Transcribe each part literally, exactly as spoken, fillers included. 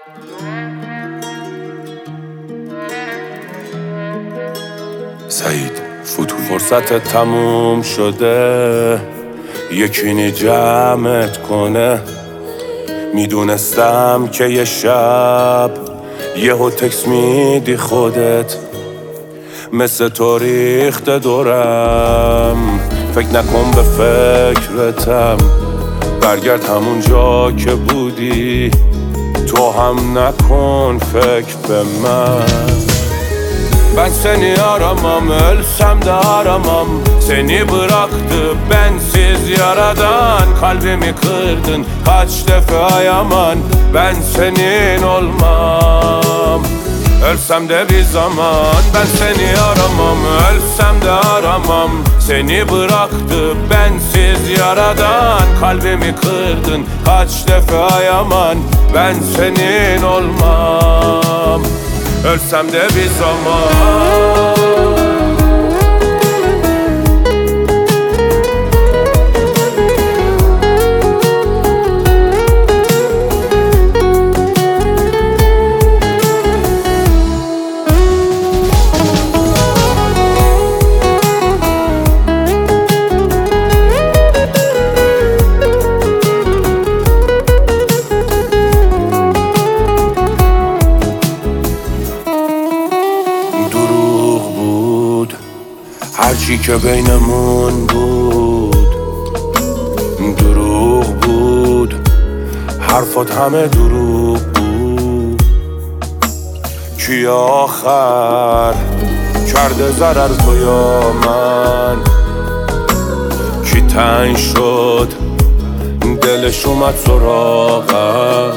سعید فتوحی. فرصت تموم شده، یکی نی جمعت کنه. میدونستم که یه شب یهو تکس میدی خودت، مثل تو ریخته دورم. فکر نکن به فکرتم، برگرد همون جا که بودی. تو هم nokon فکر به من. Ben seni aramam, ölsem de aramam. Seni bıraktı bensiz yaradan. Kalbimi kırdın kaç defa yaman. Ben senin olmam, ölsem de bir zaman. Ben seni aramam, ölsem de aramam. Seni bıraktı bensiz yaradan. Kalbimi kırdın kaç defa yaman. Ben senin olmam, ölsem de bir zaman. هرچی که بینمون بود دروغ بود، حرفات همه دروغ بود. کی آخر کرده ضرر تو یا من؟ کی تنگ شد دلش اومد سراغم؟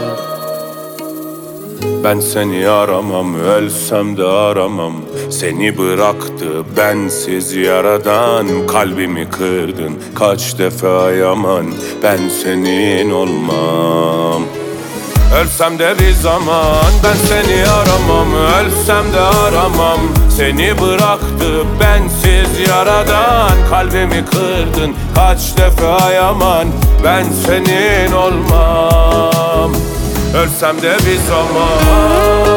Ben seni aramam, ölsem de aramam. Seni bıraktı bensiz yaradan. Kalbimi kırdın kaç defa yaman. Ben senin olmam, ölsem de bir zaman. Ben seni aramam, ölsem de aramam. Seni bıraktı bensiz yaradan. Kalbimi kırdın kaç defa yaman. Ben senin olmam, ölsem de bir zaman.